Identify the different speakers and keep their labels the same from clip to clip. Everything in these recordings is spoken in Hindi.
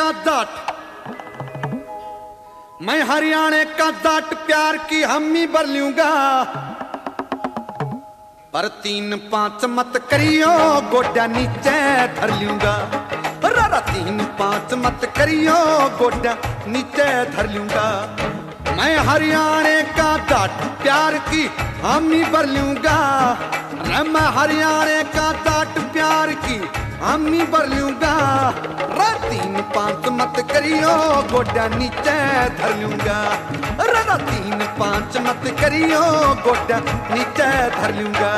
Speaker 1: जाट, मैं हरियाणे का जाट, प्यार की हमी भर लूंगा। पर 3-5 मत करियो, गोड्या नीचे धर लूंगा। 3-5 मत करियो, गोड्या नीचे धर लूंगा। मैं हरियाणे का जाट, प्यार की हमी भर लूंगा। मैं हरियाणे का जाट, प्यार की हमी भर लूंगा। 3-5 मत करियो, गोड्या नीचे धर लूंगा। 3-5 मत करियो, गोड्या नीचे धर लूंगा।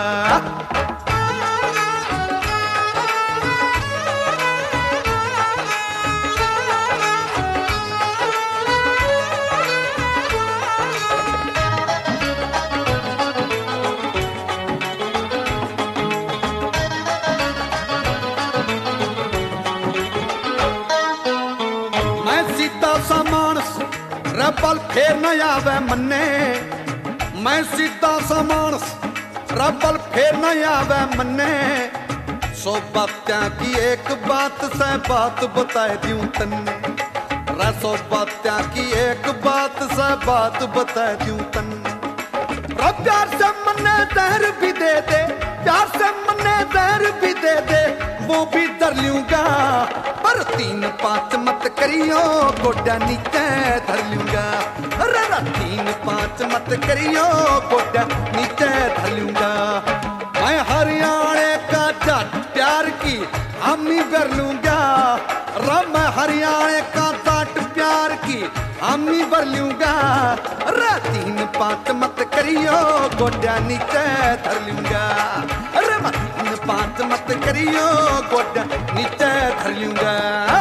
Speaker 1: रबल फेर न आवे मन्ने, मैं सीधा सा मानस, रबल फेर न आवे मन्ने। 100 बात्यां की एक बात से बात बताए दूं तन्ने। 100 बात्यां की एक बात से बात बताए दूं तन्ने। प्यार से मन्ने जहर भी दे दे, प्यार से मन्ने जहर भी दे दे, वो भी धर लूंगा। पर 3-5 मत करियो, गोड्या नीचे धर लूंगा। 3-5 मत करियो, गोड्या नीचे धर लूंगा। मैं हरियाणे का जाट, प्यार की हमी भर लूंगा। मैं हरियाणे का जाट, प्यार की हमी भर लूंगा। 3-5 मत करियो, गोड्या नीचे धर लूंगा। 3-5 मत करियो, गोड्या नीचे धर लूंगा।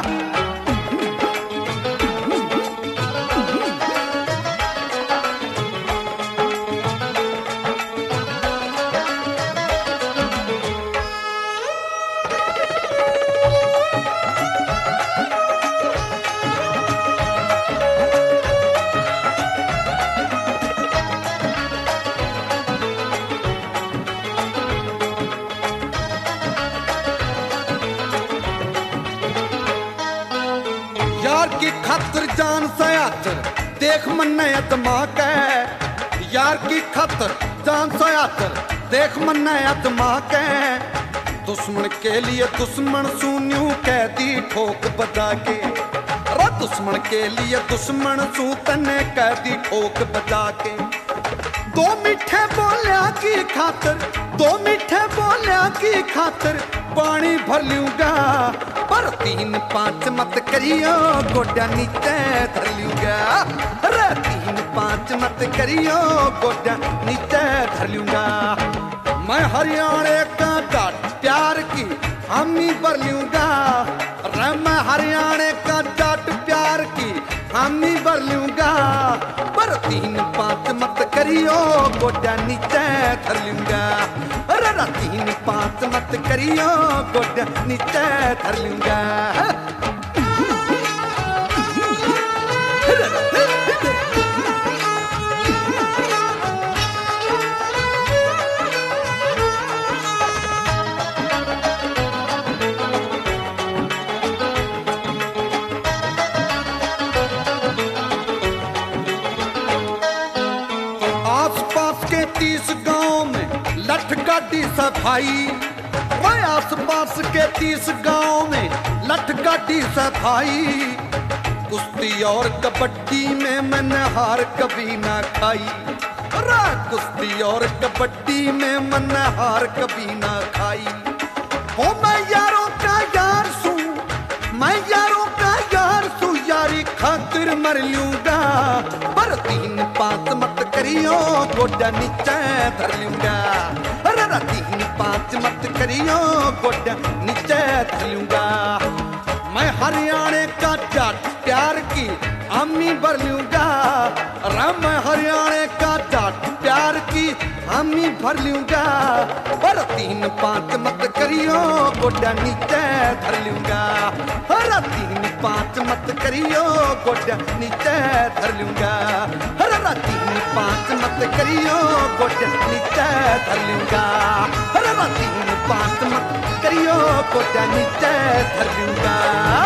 Speaker 1: यार की खातिर जान से आतर, देख मन्ने अदमा के। यार की खातिर जान से आतर, देख मन्ने अदमा के। दुश्मन के लिए दुश्मन सुन्यू कह दी ठोक बजा के। दुश्मन के लिए दुश्मन सू तने कह दी ठोक बजा के। 2 मीठे बोलिया की खातिर, 2 मीठे बोलिया की खातिर पानी भर लूंगा। पर 3-5 मत करियो, गोड्या नीचे धर लूंगा। 3-5 मत करियो, गोड्या नीचे धर लूंगा। मैं हरियाणे का जाट, प्यार की हमी भर लूंगा। मैं हरियाणे का जाट, प्यार की हमी भर लूंगा। पर 3-5 मत करियो, गोड्या नीचे धर लूंगा। 3-5 मत करियो, गोड्या नीचे धर लूंगा। आसपास के 30 गांव में लठ गाड़ी सफाई। मैं आसपास के 30 गांव में लठ गाड़ी सफाई। कुश्ती और कबड्डी में मैंने हार कभी ना खाई। कुश्ती और कबड्डी में मैंने हार कभी ना खाई। ओ मैं यारों का यार सू, मैं यारों का यार सू, यारी खातिर मर लूंगा। पर 3-5 मत करियो, गोड्या नीचे धर लूंगा। 3-5 मत करियो, गोड्या नीचे धर लूंगा। मैं हरियाणे का जाट, प्यार की हमी भर लूंगा। मैं हरियाणे का जाट, प्यार की हमी भर लूंगा। पर 3-5 मत करियो, गोड्या नीचे धर लूंगा। 3-5 मत करियो, गोड्या नीचे धर लूंगा। 3-5 मत करियो, गोड्या नीचे धर लूंगा। 3-5 मत करियो, गोड्या नीचे धर लूंगा।